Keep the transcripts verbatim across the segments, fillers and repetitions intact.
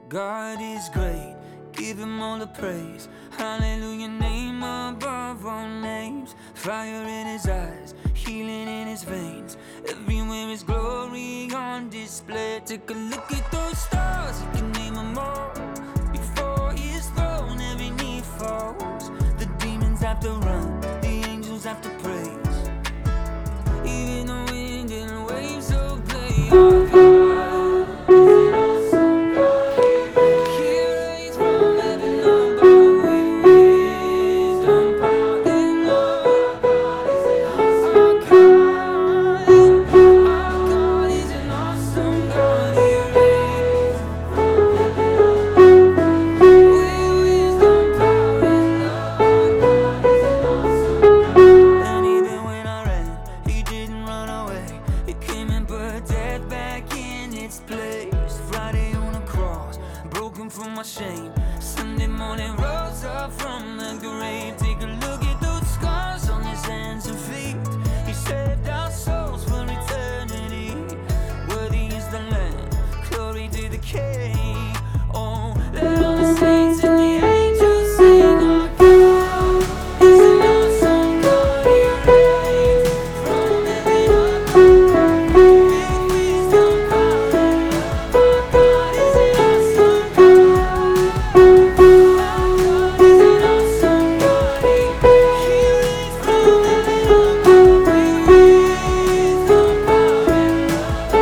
God is great, give him all the praise. Hallelujah, name above all names. Fire in his eyes, healing in his veins. Everywhere his glory on display. Take a look at those stars, you can name them all. Before his throne, every knee falls. The demons have to run, the angels have to praise. Even the wind and waves obey our God. Friday on a cross, broken from my shame. Sunday morning rose up from the grave. Take a look at those scars on his hands and feet. He saved our souls for eternity. Worthy is the Lamb, glory to the King. Oh, let all the saints and the angels sing. Our God is an awesome God. He reigns from heaven above. With wisdom, power, and love. Our God is an awesome God. Our God is an awesome God. He reigns from heaven above. With wisdom, power, and love.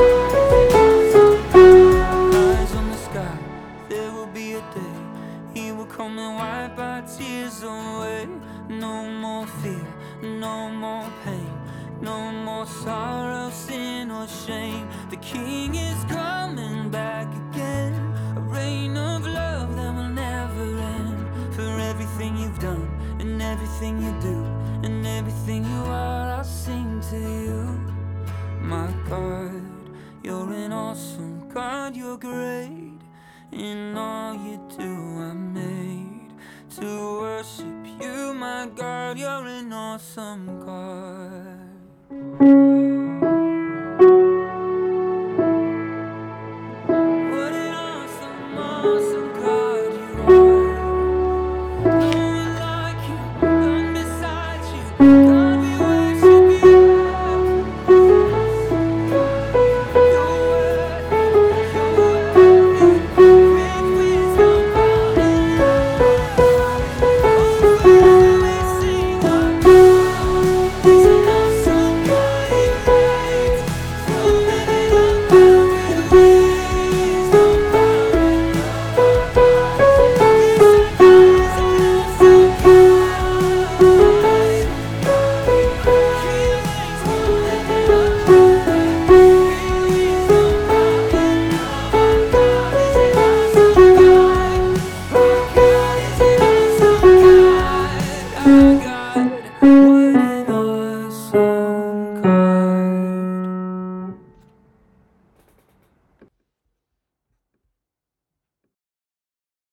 Eyes on the sky, there will be a day. He will come and wipe our tears away. No more fear, no more pain, no more sorrow, sin or shame. The King is coming back again. A reign of love that will never end. For everything you've done, and everything you do, and everything you are, I'll sing to you. My God, you're an awesome God, you're great. In all you do, I'm made to worship you, my God, you're an awesome God.